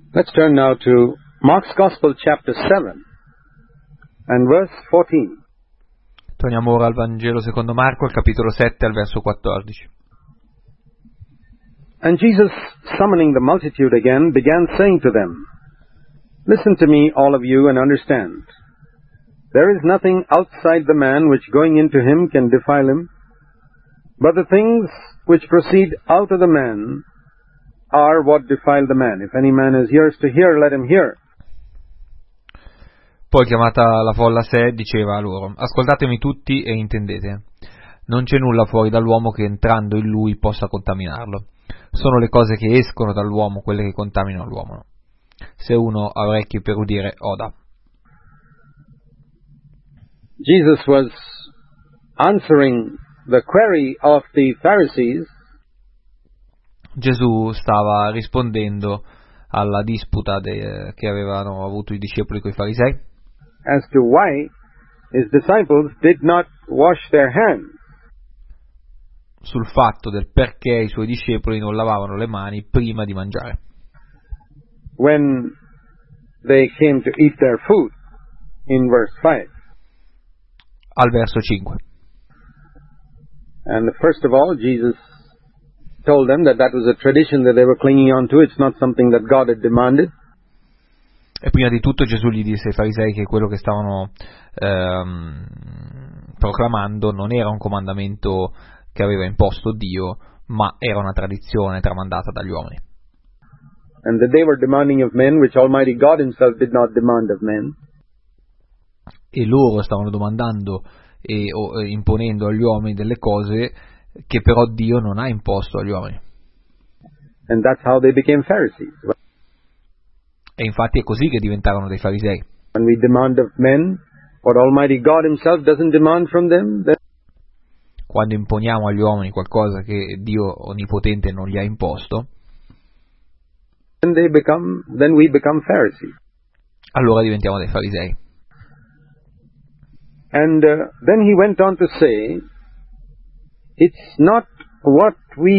Let's turn now to Mark's Gospel, chapter 7, and verse 14. Torniamo ora al Vangelo secondo Marco, al capitolo 7, al verso 14. And Jesus, summoning the multitude again, began saying to them, Listen to me, all of you, and understand. There is nothing outside the man which going into him can defile him, but the things which proceed out of the man are what defile the man. If any man has ears to hear, let him hear. Poi, chiamata la folla a sé, diceva loro: Ascoltatemi tutti e intendete. Non c'è nulla fuori dall'uomo che entrando in lui possa contaminarlo. Sono le cose che escono dall'uomo quelle che contaminano l'uomo. Se uno ha orecchi per udire, oda. Jesus was answering the query of the Pharisees. Gesù stava rispondendo alla disputa che avevano avuto i discepoli con i farisei as to why his disciples did not wash their hands. Sul fatto del perché i suoi discepoli non lavavano le mani prima di mangiare, when they came to eat their food, in verse 5. al verso 5. And first of all, Jesus told them that was a tradition that they were clinging on to. It's not something that God had demanded. E prima di tutto Gesù gli disse ai farisei che quello che stavano proclamando non era un comandamento che aveva imposto Dio, ma era una tradizione tramandata dagli uomini. And that they were demanding of men, which Almighty God himself did not demand of men. E loro stavano domandando o imponendo agli uomini delle cose che però Dio non ha imposto agli uomini. And that's how they became Pharisees. E infatti è così che diventarono dei farisei. When we demand of men what Almighty God himself doesn't demand from them, quando imponiamo agli uomini qualcosa che Dio onnipotente non gli ha imposto, then we become Pharisees. Allora diventiamo dei farisei. And then he went on to say, it's not what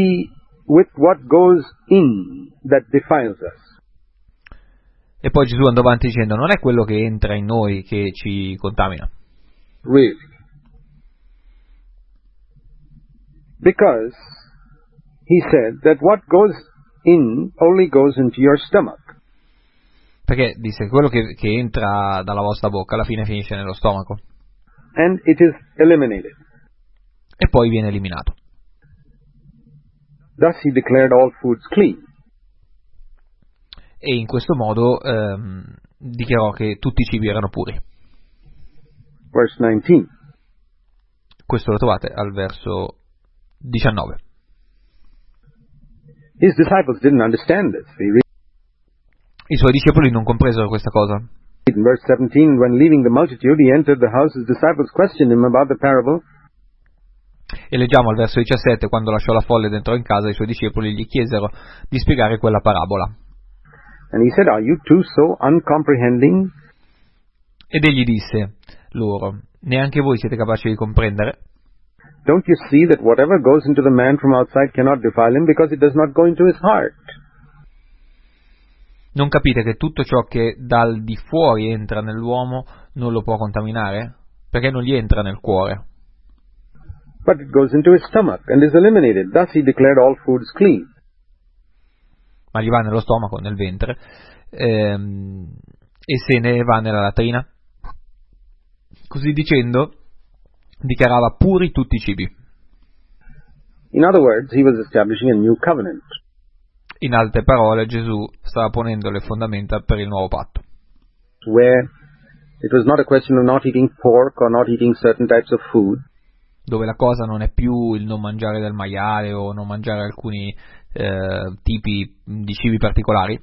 goes in that defiles us. E poi Gesù andò avanti dicendo: non è quello che entra in noi che ci contamina. Really. Because he said that what goes in only goes into your stomach. Perché disse che quello che entra dalla vostra bocca alla fine finisce nello stomaco. And it is eliminated. E poi viene eliminato. Thus he declared all foods clean. E in questo modo dichiarò che tutti i cibi erano puri. Verse 19. Questo lo trovate al verso 19. His disciples didn't understand this. I suoi discepoli non compresero questa cosa. In verse 17, when leaving the multitude, he entered the house. His disciples questioned him about the parable. E leggiamo al verso 17, quando lasciò la folla ed entrò in casa, i suoi discepoli gli chiesero di spiegare quella parabola. And he said, are you too so uncomprehending? Ed egli disse loro: neanche voi siete capaci di comprendere? Don't you see that whatever goes into the man from outside cannot defile him, because it does not go into his heart? Non capite che tutto ciò che dal di fuori entra nell'uomo non lo può contaminare? Perché non gli entra nel cuore. But it goes into his stomach and is eliminated. Thus he declared all foods clean. Ma gli va nello stomaco, nel ventre, e se ne va nella latrina. Così dicendo, dichiarava puri tutti i cibi. In other words, he was establishing a new covenant. In altre parole, Gesù stava ponendo le fondamenta per il nuovo patto. Where it was not a question of not eating pork or not eating certain types of food. Dove la cosa non è più il non mangiare del maiale o non mangiare alcuni tipi di cibi particolari,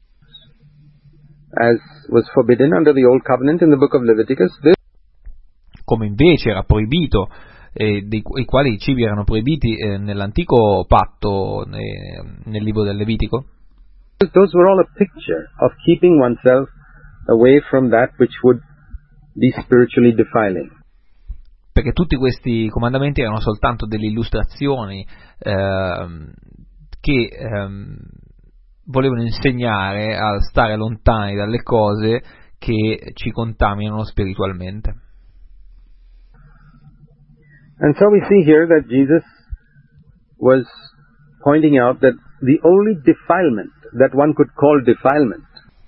as was forbidden under the old covenant in the book of Leviticus. Come invece era proibito, i quali i cibi erano proibiti nell'antico patto, nel libro del Levitico. Those were all a picture of keeping oneself away from that which would be spiritually defiling. Perché tutti questi comandamenti erano soltanto delle illustrazioni che volevano insegnare a stare lontani dalle cose che ci contaminano spiritualmente. And so we see here that Jesus was pointing out that the only defilement that one could call defilement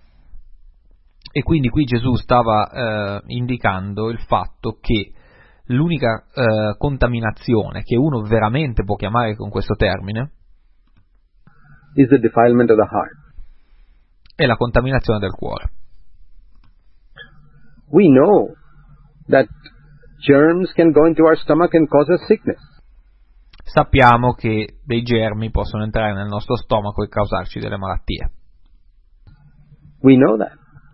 E quindi qui Gesù stava indicando il fatto che l'unica contaminazione che uno veramente può chiamare con questo termine is the defilement of the heart. è la contaminazione del cuore. We know that germs can go into our stomach and cause us sickness. Sappiamo che dei germi possono entrare nel nostro stomaco e causarci delle malattie. We know that.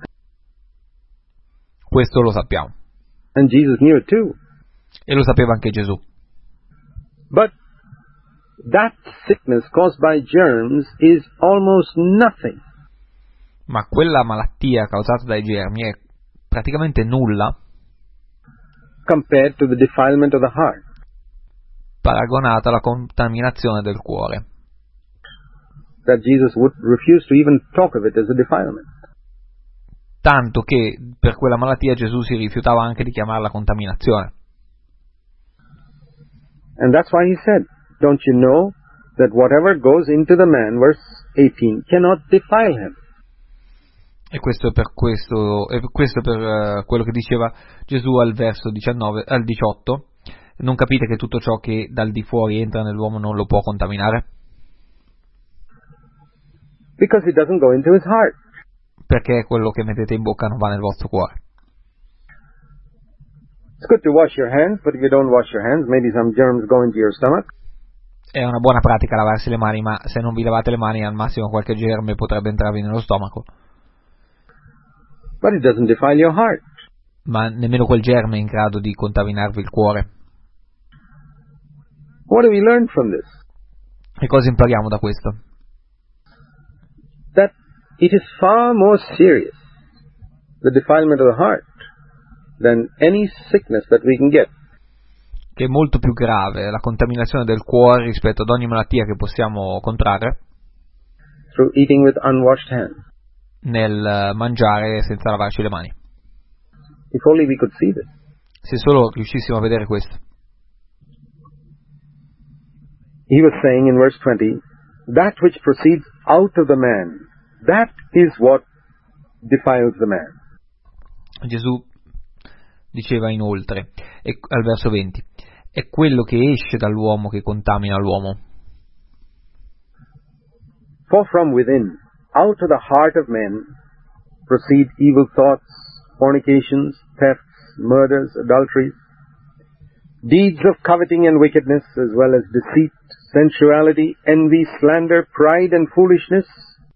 Questo lo sappiamo. And Jesus knew it too. E lo sapeva anche Gesù. But that sickness caused by germs is almost nothing Ma quella malattia causata dai germi è praticamente nulla compared to the defilement of the heart. paragonata alla contaminazione del cuore, That Jesus would refuse to even talk of it as a defilement. tanto che per quella malattia Gesù si rifiutava anche di chiamarla contaminazione. And that's why he said, don't you know that whatever goes into the man, verse 18, cannot defile him? E questo è per quello che diceva Gesù al verso 18. Non capite che tutto ciò che dal di fuori entra nell'uomo non lo può contaminare? Because it doesn't go into his heart. Perché quello che mettete in bocca non va nel vostro cuore. It's good to wash your hands, but if you don't wash your hands, maybe some germs go into your stomach. È una buona pratica lavarsi le mani, ma se non vi lavate le mani al massimo qualche germe potrebbe entrarvi nello stomaco. But it doesn't defile your heart. Ma nemmeno quel germe è in grado di contaminarvi il cuore. What do we learn from this? E cosa impariamo da questo? That it is far more serious, the defilement of the heart, than any sickness that we can get. Che è molto più grave la contaminazione del cuore rispetto ad ogni malattia che possiamo contrarre Through eating with unwashed hands. nel mangiare senza lavarci le mani. If only we could see this. Se solo riuscissimo a vedere questo. He was saying in verse 20, that which proceeds out of the man, that is what defiles the man. Gesù diceva inoltre, al verso 20, è quello che esce dall'uomo che contamina l'uomo. For from within, out of the heart of men, proceed evil thoughts, fornications, thefts, murders, adulteries, deeds of coveting and wickedness, as well as deceit, sensuality, envy, slander, pride and foolishness.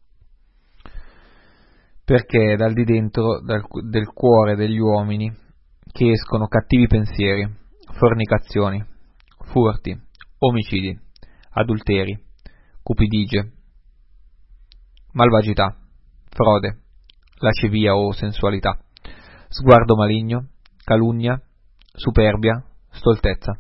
Perché dal di dentro del cuore degli uomini che escono cattivi pensieri, fornicazioni, furti, omicidi, adulteri, cupidigie, malvagità, frode, lascivia o sensualità, sguardo maligno, calunnia, superbia, stoltezza.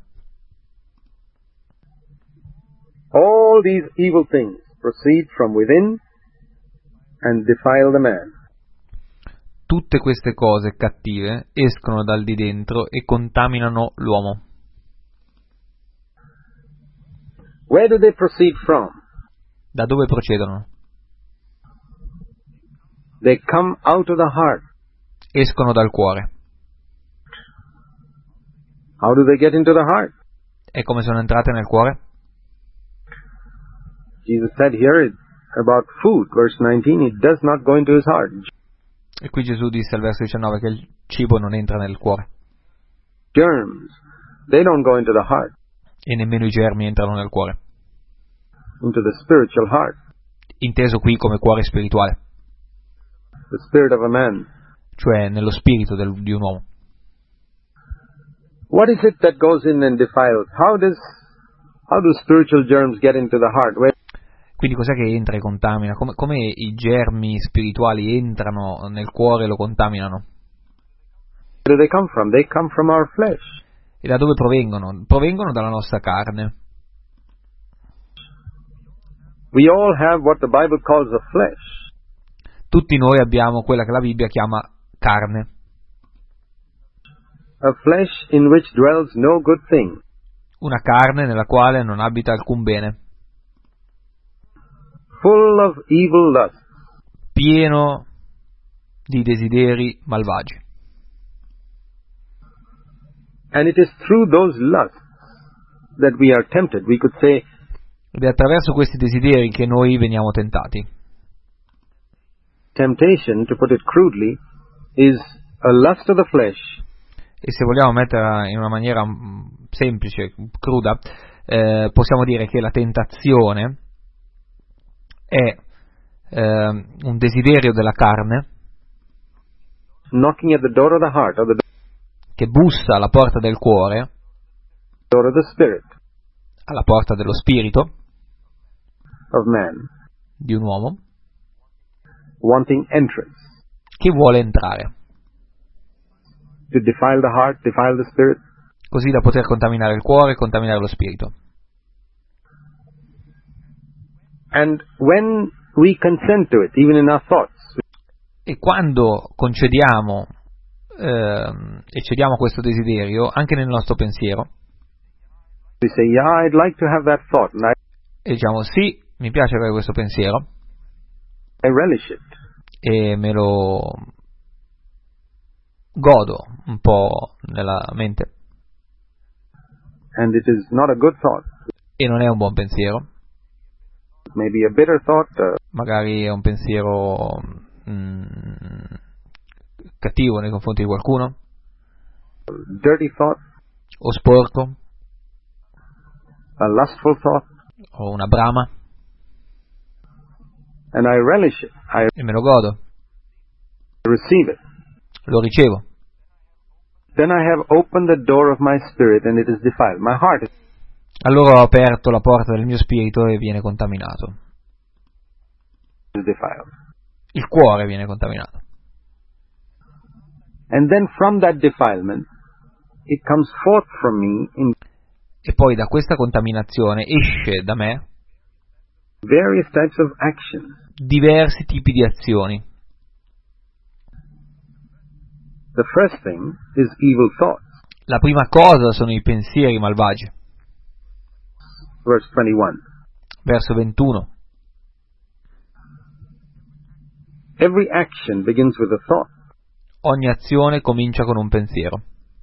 All these evil things proceed from within and defile the man. Tutte queste cose cattive escono dal di dentro e contaminano l'uomo. Where do they proceed from? Da dove procedono? They come out of the heart. Escono dal cuore. How do they get into the heart? E come sono entrate nel cuore? Jesus said here about food, verse 19, it does not go into his heart. E qui Gesù disse al verso 19 che il cibo non entra nel cuore. Germs, they don't go into the heart, E nemmeno i germi entrano nel cuore. into the spiritual heart, Inteso qui come cuore spirituale, the spirit of a man. cioè nello spirito di un uomo. What is it that goes in and defiles? How do spiritual germs get into the heart? Quindi cos'è che entra e contamina? Come i germi spirituali entrano nel cuore e lo contaminano? Where do they come from? They come from our flesh. E da dove provengono? Provengono dalla nostra carne. We all have what the Bible calls a flesh. Tutti noi abbiamo quella che la Bibbia chiama carne, A flesh in which dwells no good thing. una carne nella quale non abita alcun bene, Full of evil lust. pieno di desideri malvagi. And it is through those lusts that we are tempted. We could say, Ed è attraverso questi desideri che noi veniamo tentati. temptation, to put it crudely, is a lust of the flesh E se vogliamo metterla in una maniera semplice, cruda, possiamo dire che la tentazione è un desiderio della carne knocking at the door of the heart, or the che bussa alla porta del cuore, door of the spirit alla porta dello spirito of man, di un uomo, wanting entrance, che vuole entrare, to defile the heart, defile the spirit. così da poter contaminare il cuore e contaminare lo spirito. And when we consent to it, even in our thoughts, E quando concediamo e cediamo a questo desiderio, anche nel nostro pensiero, we say, yeah, I'd like to have that thought, and e diciamo sì, mi piace avere questo pensiero, I relish it. e me lo godo un po' nella mente, And it is not a good thought. e non è un buon pensiero, Maybe a bitter thought, magari è un pensiero cattivo nei confronti di qualcuno, a dirty thought, o sporco, a lustful thought, o una brama, and I relish it. I e me lo godo, receive it. lo ricevo. Then I have opened the door of my spirit and it is defiled. My heart Allora ho aperto la porta del mio spirito e viene contaminato. is defiled. Il cuore viene contaminato. And then from that defilement, it comes forth from me in E poi da questa contaminazione esce da me various types of actions. diversi tipi di azioni. The first thing is evil thoughts. La prima cosa sono i pensieri malvagi. Verse 21. Verso 21. Every action begins with a thought. Ogni azione comincia con un pensiero.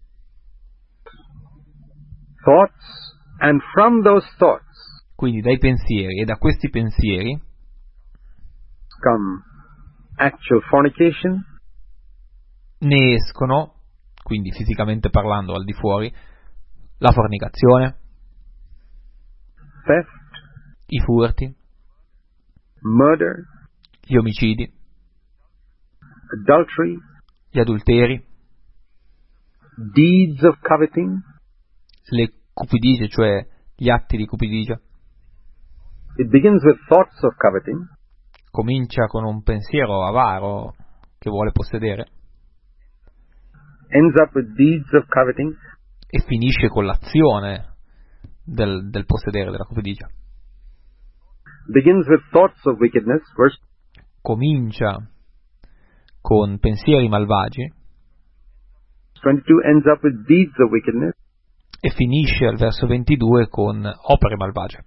Thoughts, and from those thoughts Quindi dai pensieri, e da questi pensieri come actual fornication, ne escono, quindi fisicamente parlando al di fuori, la fornicazione, theft, i furti, murder, gli omicidi, adultery, gli adulteri, deeds of coveting. le cupidigie, cioè gli atti di cupidigia. It begins with thoughts of coveting, Comincia con un pensiero avaro che vuole possedere ends up with deeds of coveting, e finisce con l'azione del possedere, della cupidigia. begins with thoughts of wickedness, verse Comincia con pensieri malvagi 22, ends up with deeds of wickedness, e finisce al verso 22 con opere malvagie.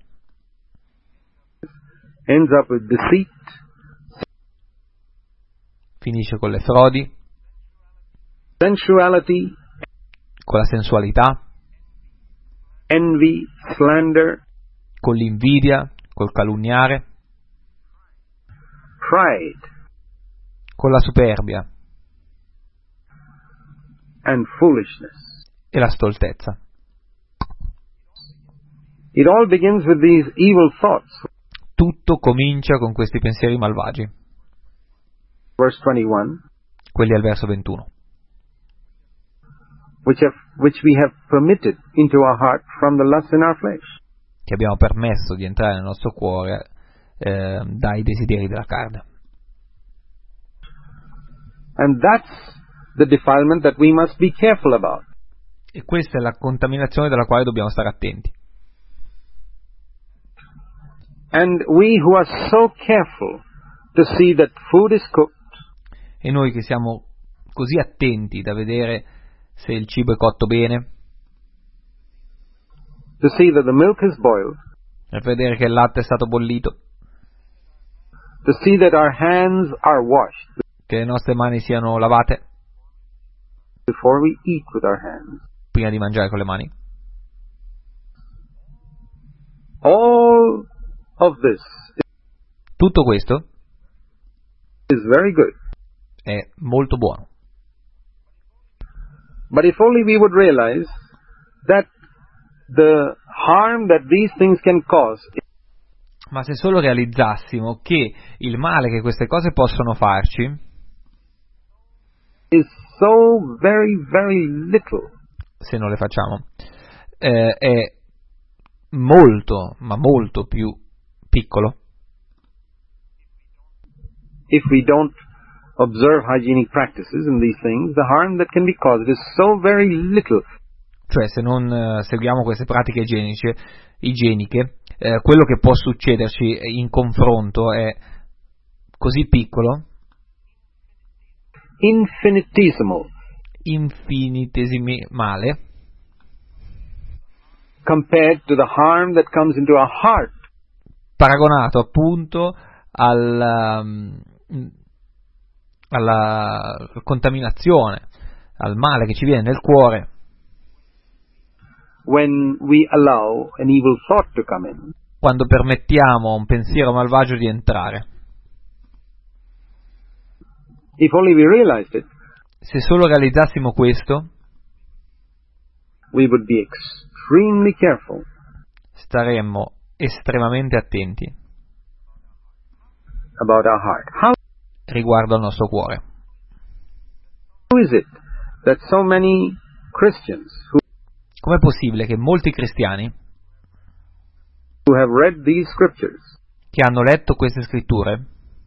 ends up with deceit, Finisce con le frodi, sensuality, con la sensualità, envy, slander, con l'invidia, col calunniare, pride, con la superbia and foolishness. e la stoltezza. It all begins with these evil thoughts. Tutto comincia con questi pensieri malvagi, Verse 21, quelli al verso 21, which we have permitted into our heart from the lust in our flesh. che abbiamo permesso di entrare nel nostro cuore dai desideri della carne. And that's the defilement that we must be careful about. E questa è la contaminazione della quale dobbiamo stare attenti. And we who are so careful to see that food is cooked, e noi che siamo così attenti da vedere se il cibo è cotto bene, to see that the milk is boiled, per vedere che il latte è stato bollito, to see that our hands are washed che le nostre mani siano lavate before we eat with our hands. prima di mangiare con le mani. All of this Tutto questo is very good. è molto buono. But if only we would realize that the harm that these things can cause Ma se solo realizzassimo che il male che queste cose possono farci is so very, very little, se non le facciamo, è molto, ma molto più piccolo, if we don't observe hygienic practices in these things, the harm that can be caused is so very little. cioè se non seguiamo queste pratiche igieniche, quello che può succederci in confronto è così piccolo, infinitesimale, compared to the harm that comes into our heart. Paragonato appunto alla contaminazione, al male che ci viene nel cuore when we allow an evil thought to come in. Quando permettiamo a un pensiero malvagio di entrare. If only we realized it, se solo realizzassimo questo, we would be extremely careful. Staremmo estremamente attenti about our heart. Riguardo al nostro cuore. How is it that so many Christians Com'è possibile che molti cristiani who have read these scriptures che hanno letto queste scritture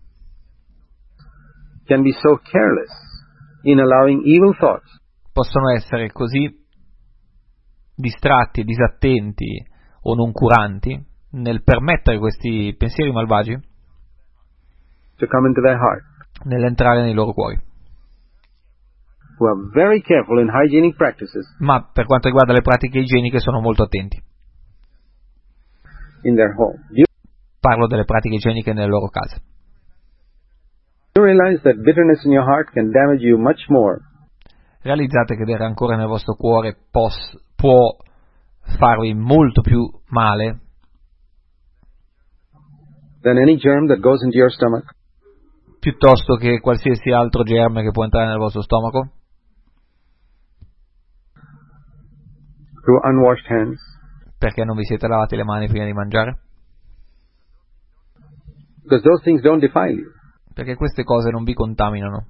can be so careless in allowing evil thoughts possono essere così distratti e disattenti o noncuranti nel permettere questi pensieri malvagi to come into their heart? Nell'entrare nei loro cuori. Who are very careful in hygienic practices. Ma per quanto riguarda le pratiche igieniche sono molto attenti. In their home. Parlo delle pratiche igieniche nelle loro case. You realize that bitterness in your heart can damage you much more. Realizzate che del rancore nel vostro cuore può farvi molto più male than any germ that goes into your stomach. Piuttosto che qualsiasi altro germe che può entrare nel vostro stomaco. Through unwashed hands. Perché non vi siete lavati le mani prima di mangiare? Because those things don't defile you. Perché queste cose non vi contaminano.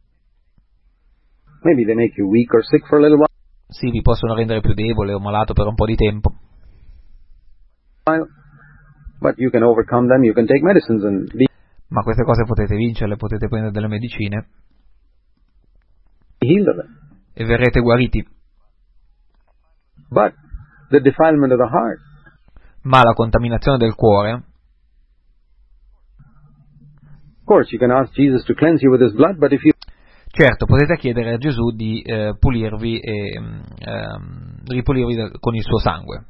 Maybe they make you weak or sick for a little while. Sì, vi possono rendere più debole o malato per un po' di tempo. But you can overcome them, you can take medicines and ma queste cose potete vincerle, potete prendere delle medicine e verrete guariti. But the defilement of the heart, ma la contaminazione del cuore, of course you can ask Jesus to cleanse you with his blood, but if you certo potete chiedere a Gesù di pulirvi e ripulirvi con il suo sangue.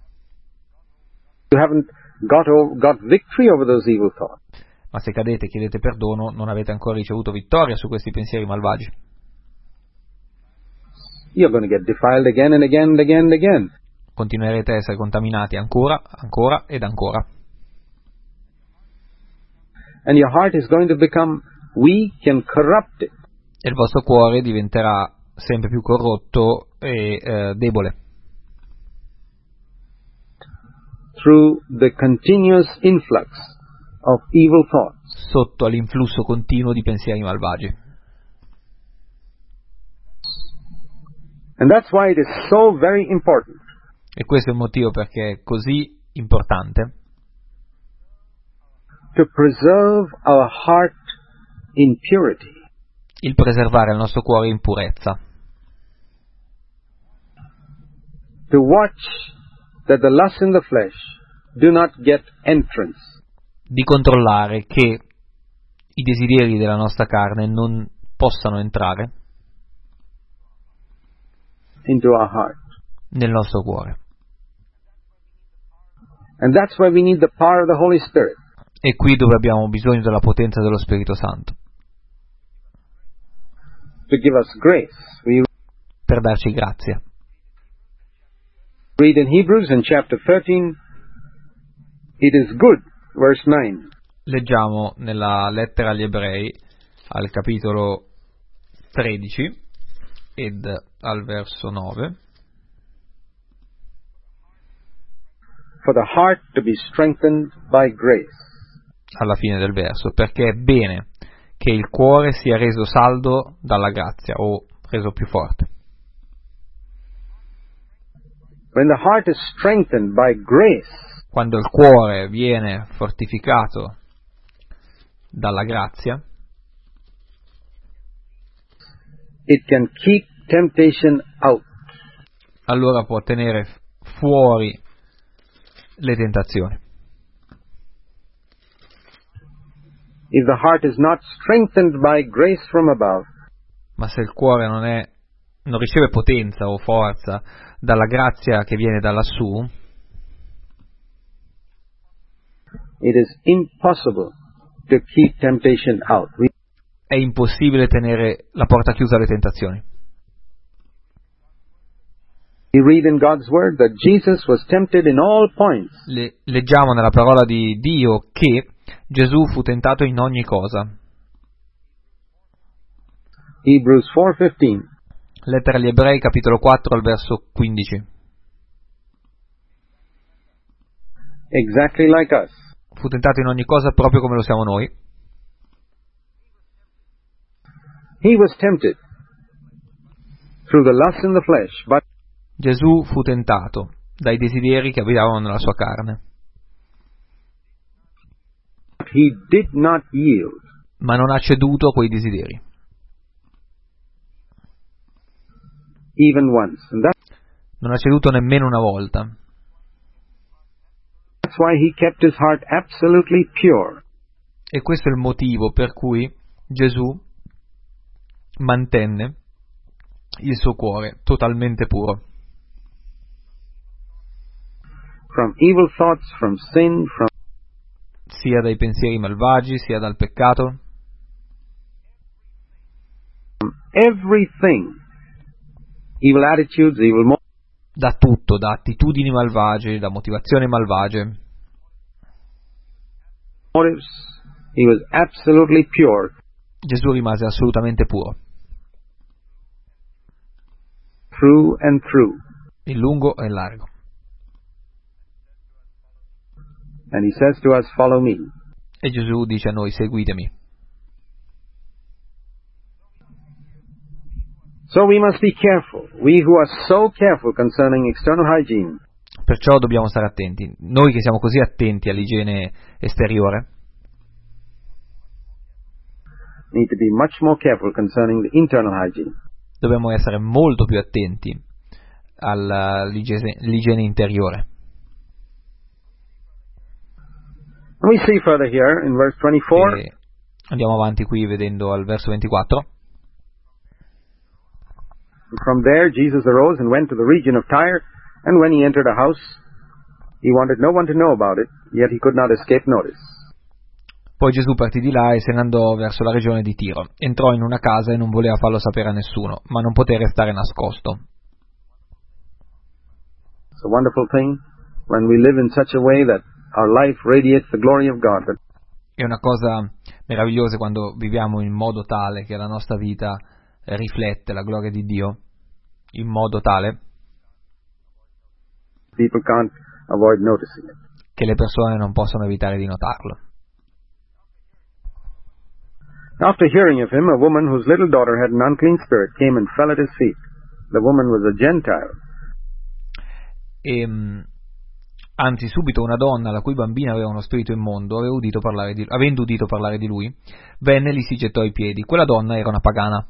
You haven't got victory over those evil thoughts. Ma se cadete e chiedete perdono, non avete ancora ricevuto vittoria su questi pensieri malvagi. You're going to get defiled again and again and again and again. Continuerete a essere contaminati ancora ed ancora. And your heart is going to become weak and corrupted. E il vostro cuore diventerà sempre più corrotto e debole. Through the continuous influx of evil thoughts. Sotto all'influsso continuo di pensieri malvagi. And that's why it is so very important. E questo è il motivo perché è così importante to preserve our heart in purity. Il preservare il nostro cuore in purezza. To watch that the lusts in the flesh do not get entrance di controllare che i desideri della nostra carne non possano entrare into our heart. nel nostro cuore. And that's why we need the power of the Holy Spirit. E qui dove abbiamo bisogno della potenza dello Spirito Santo, To give us grace. We per darci grazia. read in Hebrews in chapter 13, it is good, verse 9. Leggiamo nella lettera agli Ebrei, al capitolo 13 ed al verso 9. For the heart to be strengthened by grace. Alla fine del verso, perché è bene che il cuore sia reso saldo dalla grazia, o reso più forte. When the heart is strengthened by grace, Quando il cuore viene fortificato dalla grazia, it can keep temptation out. allora può tenere fuori le tentazioni. If the heart is not strengthened by grace from above, Ma se il cuore non riceve potenza o forza dalla grazia che viene da lassù, it is impossible to keep temptation out. è impossibile tenere la porta chiusa alle tentazioni. We read in God's Word that Jesus was tempted in all points, Leggiamo nella parola di Dio che Gesù fu tentato in ogni cosa. Hebrews 4:15. Lettera agli Ebrei, capitolo 4, al verso 15. Exactly like us. Fu tentato in ogni cosa proprio come lo siamo noi. He was tempted through the lust in the flesh, but Gesù fu tentato dai desideri che abitavano nella sua carne, he did not yield. ma non ha ceduto a quei desideri, Even once. And non ha ceduto nemmeno una volta. that's why he kept his heart absolutely pure. E questo è il motivo per cui Gesù mantenne il suo cuore totalmente puro, From evil thoughts, from sin, from sia dai pensieri malvagi, sia dal peccato, everything. Evil attitudes, evil da tutto, da attitudini malvagie, da motivazioni malvagie. motives. He was absolutely pure. Gesù rimase assolutamente puro, Through and through. in lungo e in largo. And he says to us, follow me. E Gesù dice a noi: seguitemi. So we must be careful. We who are so careful concerning external hygiene Perciò dobbiamo stare attenti. Noi che siamo così attenti all'igiene esteriore, need to be much more careful concerning the internal hygiene. dobbiamo essere molto più attenti all'igiene interiore. And we see further here in verse 24. E andiamo avanti qui vedendo al verso 24. From there Jesus arose and went to the region of Tyre, and when he entered a house, he wanted no one to know about it, yet he could not escape notice. Poi Gesù partì di là e se ne andò verso la regione di Tiro. Entrò in una casa e non voleva farlo sapere a nessuno, ma non poté restare nascosto. It's a wonderful thing when we live in such a way that our life radiates the glory of God. That È una cosa meravigliosa quando viviamo in modo tale che la nostra vita riflette la gloria di Dio, in modo tale people can't avoid noticing it. che le persone non possono evitare di notarlo. After hearing of him, a woman whose little daughter had an unclean spirit came and fell at his feet. The woman was a Gentile. Anzi, subito una donna la cui bambina aveva uno spirito immondo, avendo udito parlare di lui, venne e gli si gettò ai piedi. Quella donna era una pagana,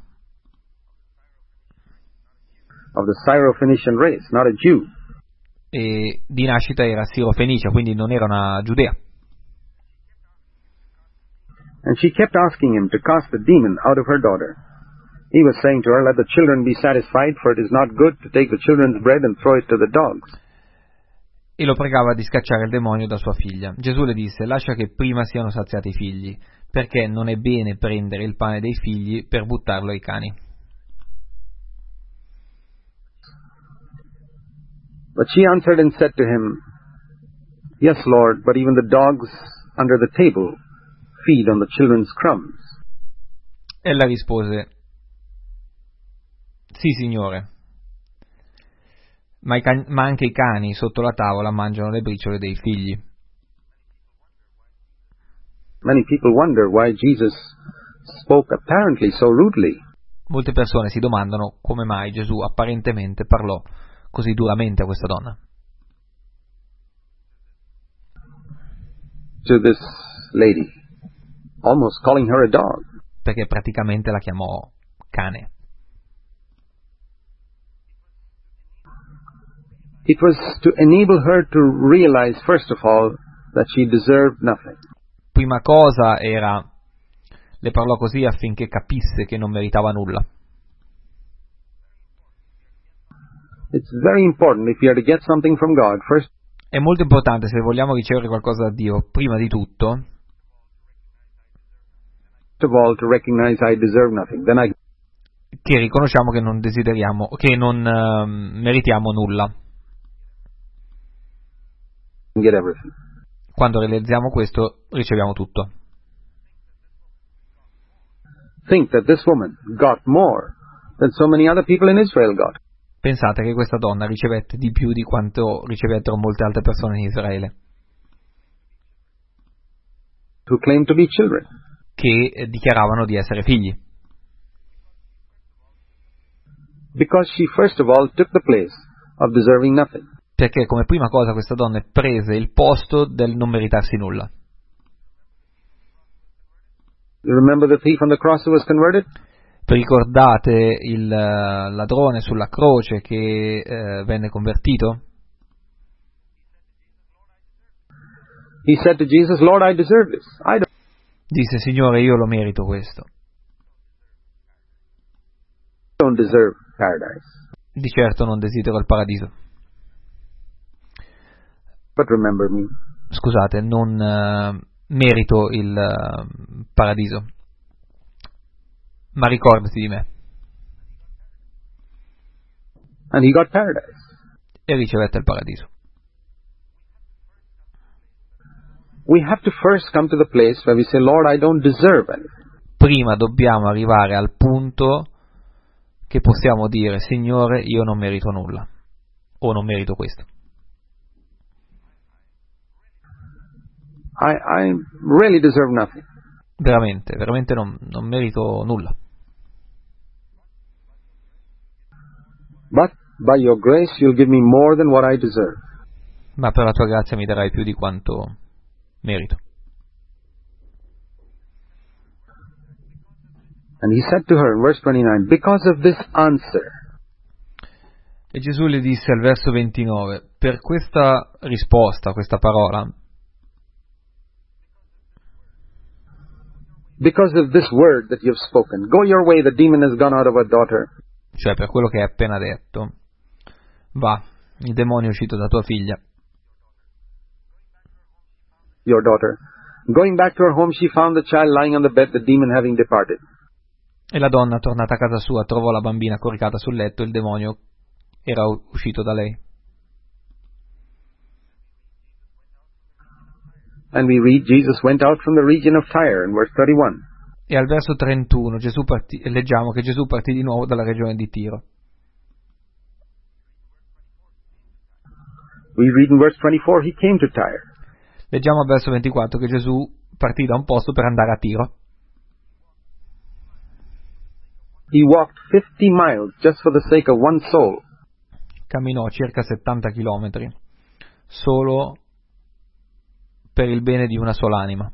Of the Syro-Phoenician race, not a Jew. e di nascita era sirofenicia, quindi non era una giudea. And she kept asking him to cast the demon out of her daughter. He was saying to her, "Let the children be satisfied, for it is not good to take the children's bread and throw it to the dogs." E lo pregava di scacciare il demonio da sua figlia. Gesù le disse: lascia che prima siano saziati i figli, perché non è bene prendere il pane dei figli per buttarlo ai cani. But she answered and said to him, "Yes, Lord, but even the dogs under the table feed on the children's crumbs." Ella rispose: sì, Signore, ma anche i cani sotto la tavola mangiano le briciole dei figli. Many people wonder why Jesus spoke apparently so rudely. Molte persone si domandano come mai Gesù apparentemente parlò così duramente a questa donna. To this lady, almost calling her a dog. Perché praticamente la chiamò cane. It was to enable her to realize, first of all, that she deserved nothing. Prima cosa le parlò così affinché capisse che non meritava nulla. It's very important if you are to get something from God, first È molto importante, se vogliamo ricevere qualcosa da Dio, prima di tutto, of all, to recognize I deserve nothing. Then I che riconosciamo che non desideriamo, che non meritiamo nulla. get everything. Quando realizziamo questo, riceviamo tutto. Think that this woman got more than so many other people in Israel got. Pensate che questa donna ricevette di più di quanto ricevettero molte altre persone in Israele, Who claim to be children. che dichiaravano di essere figli, Because she first of all took the place of deserving nothing. perché come prima cosa questa donna prese il posto del non meritarsi nulla. You remember the thief on the cross who was converted? Vi ricordate il ladrone sulla croce che venne convertito? He said to Jesus, "Lord, I deserve this. I Disse: Signore, io lo merito questo. don't deserve paradise. Di certo non desidero il paradiso. But remember me." Scusate, non merito il paradiso, ma ricordati di me. And he got paradise. E ricevette il paradiso. We have to first come to the place where we say, "Lord, I don't deserve anything." Prima dobbiamo arrivare al punto che possiamo dire: Signore, io non merito nulla, o non merito questo. I really deserve nothing. Veramente non merito nulla. But by your grace, you'll give me more than what I deserve. Ma per la tua grazia mi darai più di quanto merito. And he said to her in verse 29, "Because of this answer." E Gesù le disse al verso 29, per questa risposta, questa parola, "Because of this word that you have spoken, go your way, the demon has gone out of our daughter." cioè per quello che hai appena detto, va, il demonio è uscito da tua figlia. Your daughter. Going back to her home, she found the child lying on the bed, the demon having departed. E la donna, tornata a casa sua, trovò la bambina coricata sul letto, il demonio era uscito da lei. And we read, Jesus went out from the region of Tyre in verse 31. E al verso 31 leggiamo che Gesù partì di nuovo dalla regione di Tiro. We read in verse 24, he came to Tyre. Leggiamo al verso 24 che Gesù partì da un posto per andare a Tiro. He walked 50 miles just for the sake of one soul. Camminò circa 70 chilometri solo per il bene di una sola anima.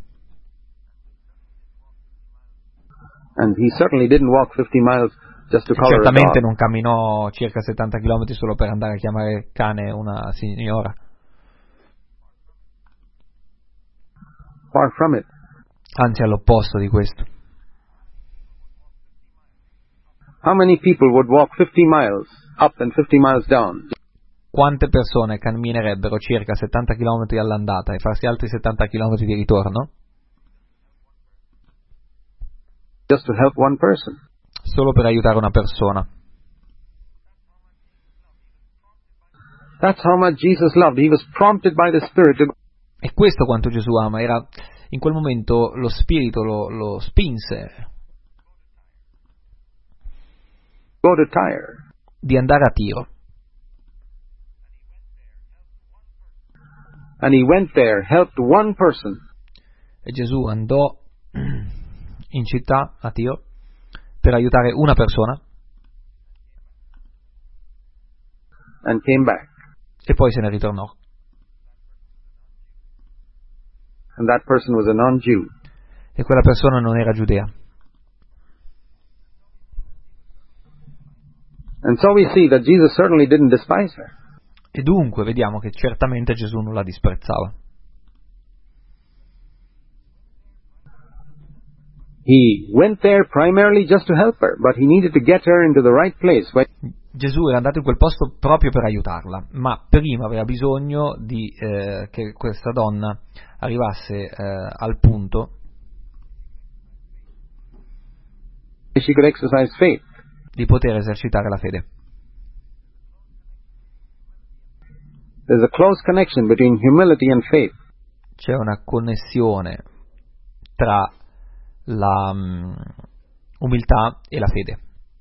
And he certainly didn't walk 50 miles just to call her a Certamente dog. non camminò circa 70 chilometri solo per andare a chiamare cane una signora. Far from it. anzi all'opposto di questo. How many people would walk 50 miles up and 50 miles down Quante persone camminerebbero circa 70 km all'andata e farsi altri 70 km di ritorno just to help one person? solo per aiutare una persona? That's how much Jesus loved. He was prompted by the Spirit to E questo quanto Gesù ama, era in quel momento lo Spirito lo spinse go to Tyre. di andare a Tiro. And he went there, helped one person, E Gesù andò in città, a Tiro, per aiutare una persona and came back. e poi se ne ritornò. And that person was a non-Jew. E quella persona non era giudea. And so we see that Jesus certainly didn't despise her. E dunque vediamo che certamente Gesù non la disprezzava. He went there primarily just to help her, but he needed to get her into the right place. Gesù era andato in quel posto proprio per aiutarla, ma prima aveva bisogno di che questa donna arrivasse al punto She could exercise faith. di poter esercitare la fede. There's a close connection between humility and faith. C'è una connessione tra la umiltà e la fede.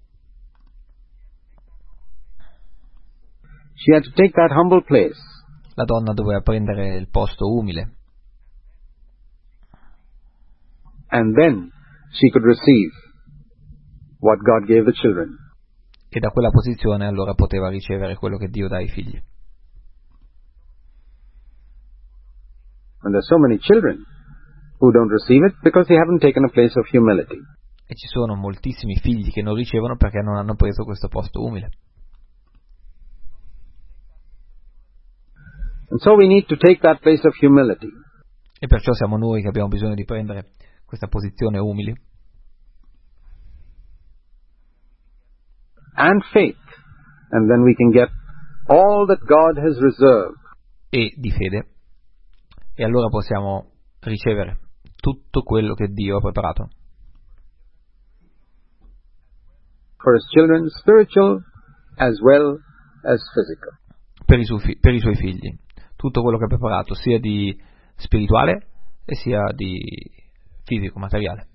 She had to take that humble place. La donna doveva prendere il posto umile And then she could receive what God gave the children. e da quella posizione allora poteva ricevere quello che Dio dà ai figli. And there's so many children who don't receive it because they haven't taken a place of humility. E ci sono moltissimi figli che non ricevono perché non hanno preso questo posto umile. And so we need to take that place of humility. E perciò siamo noi che abbiamo bisogno di prendere questa posizione umile And faith. And then we can get all that God has reserved. e di fede, e allora possiamo ricevere tutto quello che Dio ha preparato For his children, spiritual as well as physical. per i suoi figli, tutto quello che ha preparato sia di spirituale e sia di fisico, materiale.